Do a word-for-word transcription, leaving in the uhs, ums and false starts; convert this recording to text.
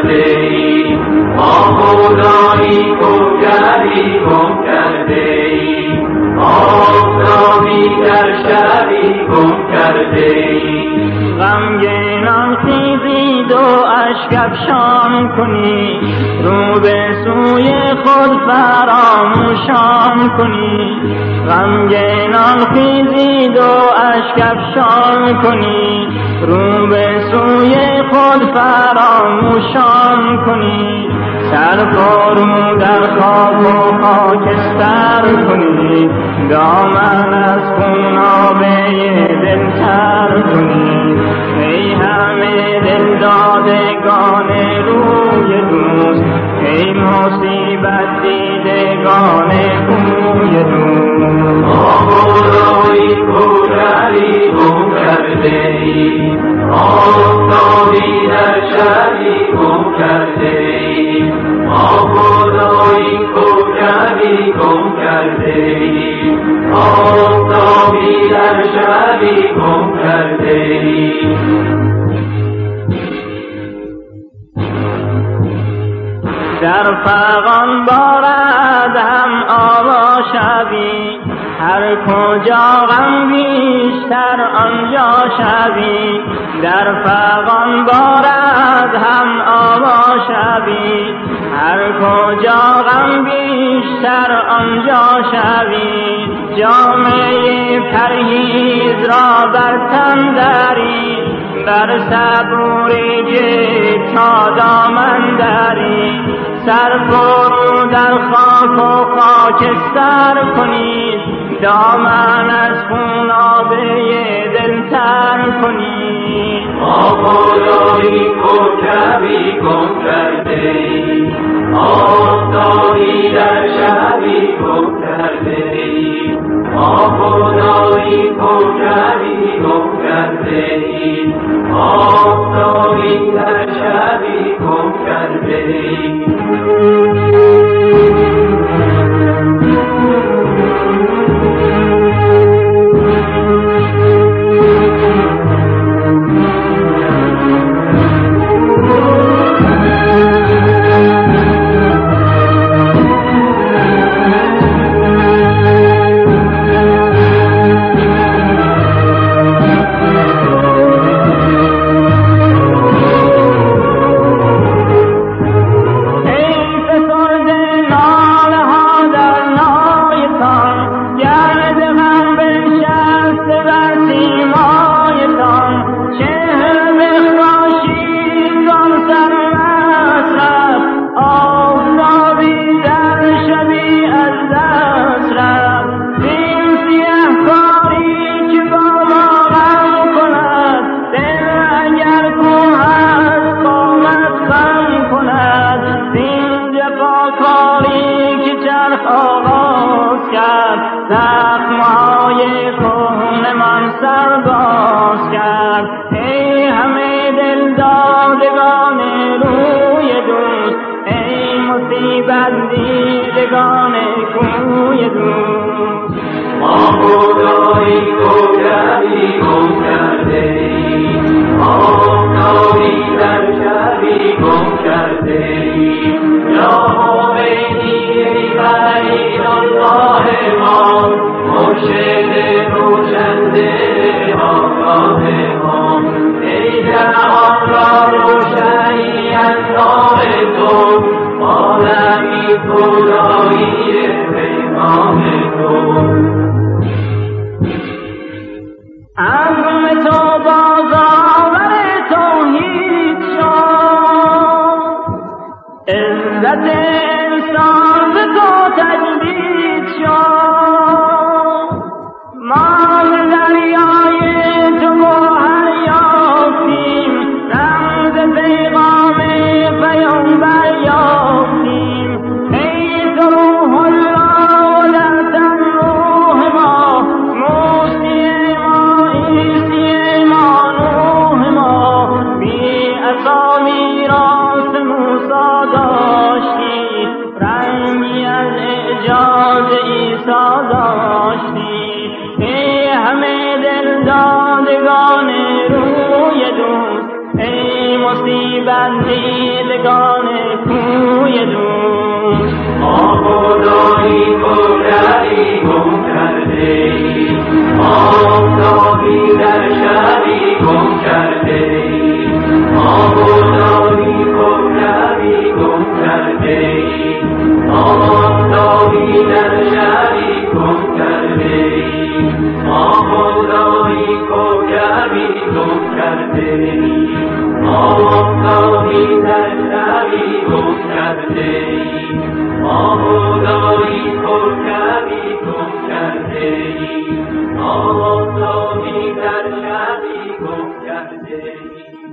کرده ای، ما خدایی گوهری گم کرده ای، آفتابی در شبی گم کرده ای. غمگینان خیزید و اشک افشان کنید، رو به سوی خود فراموشان کنید. غمگینان خیزید و اشک افشان کنید، رو به سوی خود فراموشان کنید. سر فرو در خاک و خاکستر کنید، دامن از خونابه دل تر کنید. ای همه دل دادگان روی دوست، ای مصیبت دیدگان کوی دوست. ما خدایی گوهری گم کرده ای، آفتابی در شبی گم کرده ای، ما خدایی گوهری گم کرده ای، آفتابی در شبی گم کرده ای. در فغان بارد هم آوا شوی، هر کجا غم بیشتر آنجا شوی. در فغان بارد هم آوا شوی، هر کجا غم بیشتر آنجا شوی. جامعه پرهیز را بر تن داری، بر صبوری جد تا دامن داری. سر فرو در خاک و خاکستر کنید، دامن از خونابه دل تر کنید. ما خدایی کوکبی گم کرده ای، آفتابی در شبی گم کرده ای، ما خدایی کوکبی گم کرده ای، آفتابی در شبی گم کرده ای. زخمهای خونمان سر باز کرد. ای همه دل دادگان روی دوست، ای مصیبت دیدگان کوی دوست. ما خدایی کوکبی گم کرده ای، آفتابی در شبی گم کرده ای. یا مومنی ای فرید الله ما، مرشد روشنده آگاه ما. ای جهان را روشنی از نام تو، عالمی خدایی پیغام تو. عزم تو بازآور توحید شد، عزت انسان ز تو تجدید شد. ما ز دریای تو گوهر یافتیم، رمز پیغام پیامبر یافتیم. ای تو روح الله و در تن روح ما، موسی ما عیسی پرسی بندیدگان کوی دوست. ما خدایی کجایی گم کرده ایم، آفتابی در شبی گم کرده ایم. ما خدایی کجایی گم کرده ایم، آفتابی در شبی گم کرده ایم. ما خدایی کجایی گم کرده ایم، آفتابی در شبی گم کرده ایم. ما خدایی کجایی گم کرده ایم، آفتابی در شبی گم کرده ایم.